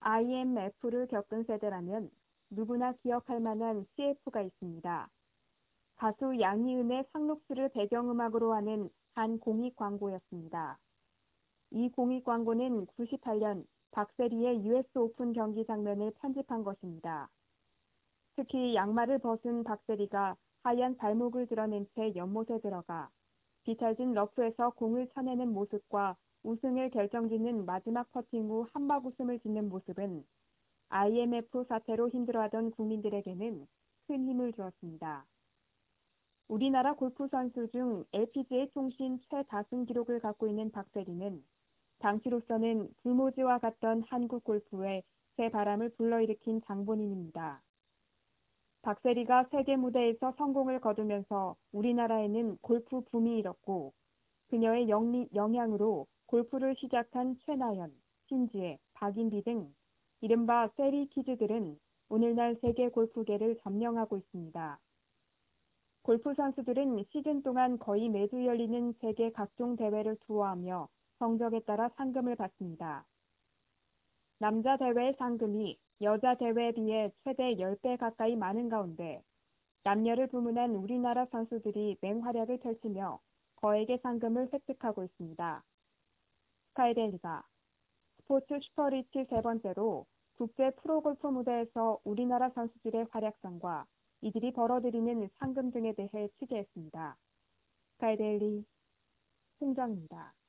IMF를 겪은 세대라면 누구나 기억할 만한 CF가 있습니다. 가수 양희은의 상록수를 배경음악으로 하는 한 공익 광고였습니다. 이 공익 광고는 98년 박세리의 US 오픈 경기 장면을 편집한 것입니다. 특히 양말을 벗은 박세리가 하얀 발목을 드러낸 채 연못에 들어가 비탈진 러프에서 공을 쳐내는 모습과 우승을 결정짓는 마지막 퍼팅 후 한박 웃음을 짓는 모습은 IMF 사태로 힘들어하던 국민들에게는 큰 힘을 주었습니다. 우리나라 골프 선수 중 LPGA 통신 최다승 기록을 갖고 있는 박세리는 당시로서는 불모지와 같던 한국 골프에 새 바람을 불러일으킨 장본인입니다. 박세리가 세계 무대에서 성공을 거두면서 우리나라에는 골프 붐이 일었고 그녀의 영향으로 골프를 시작한 최나연, 신지혜, 박인비 등 이른바 세리 키즈들은 오늘날 세계 골프계를 점령하고 있습니다. 골프 선수들은 시즌 동안 거의 매주 열리는 세계 각종 대회를 투어하며 성적에 따라 상금을 받습니다. 남자 대회의 상금이 여자 대회에 비해 최대 10배 가까이 많은 가운데 남녀를 불문한 우리나라 선수들이 맹활약을 펼치며 거액의 상금을 획득하고 있습니다. 스카이데일리가 스포츠 슈퍼리치 세 번째로 국제 프로골프 무대에서 우리나라 선수들의 활약상과 이들이 벌어들이는 상금 등에 대해 취재했습니다. 스카이데일리 홍정입니다.